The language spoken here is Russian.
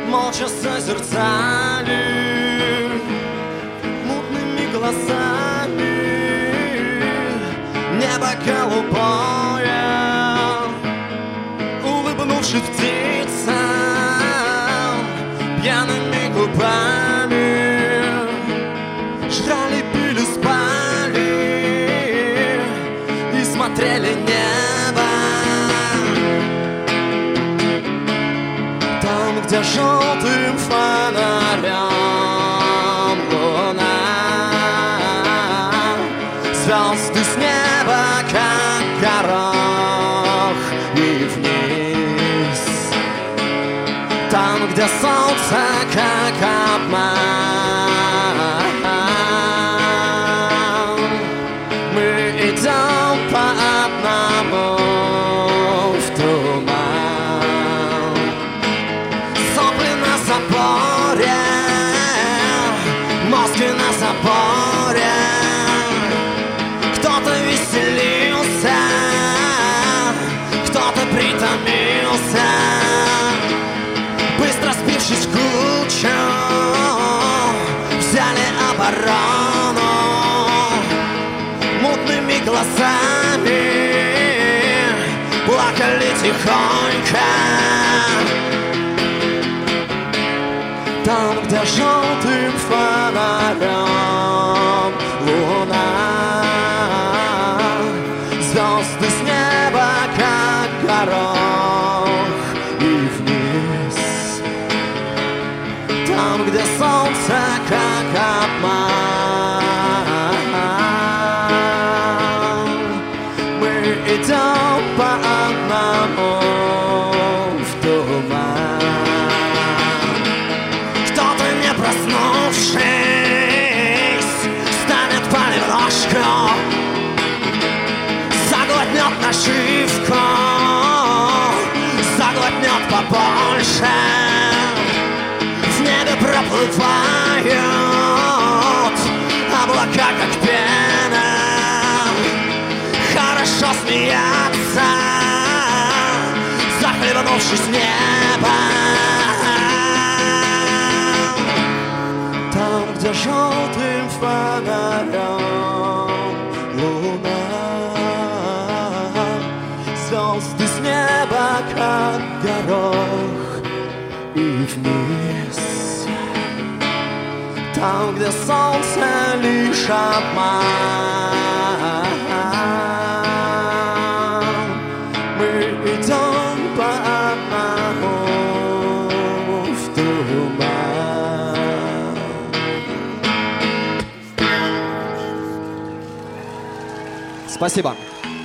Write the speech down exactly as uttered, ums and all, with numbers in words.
молча созерцали мутными глазами небо голубое, улыбнувшись птицам пьяными губами, жрали, пили, спали и смотрели небо. Там, где желтым фонарем луна, звезды с неба, как горох, и вниз. Там, где солнце, как обман, мы идем по одному в туман. Сопли на заборе, мозги на заборе. Кто-то веселился, кто-то притомился, быстро сбившись в кучу, взяли оборону. Мутными глазами плакали тихонько. Там, где желтым фонарем луна, звезды с неба, как горох, и вниз. Там, где солнце, как обман, мы идем по одному в туман. Кто-то, не проснувшись, станет понемножку, заглотнет наживку, заглотнет побольше. В небе проплывают облака, как пена. Хорошо смеяться, захлебнувшись небом. Там, где желтым фонарем луна, звезды с неба, как горох, и вниз. Там, где солнце лишь обман, мы идем по одному в туман. Спасибо.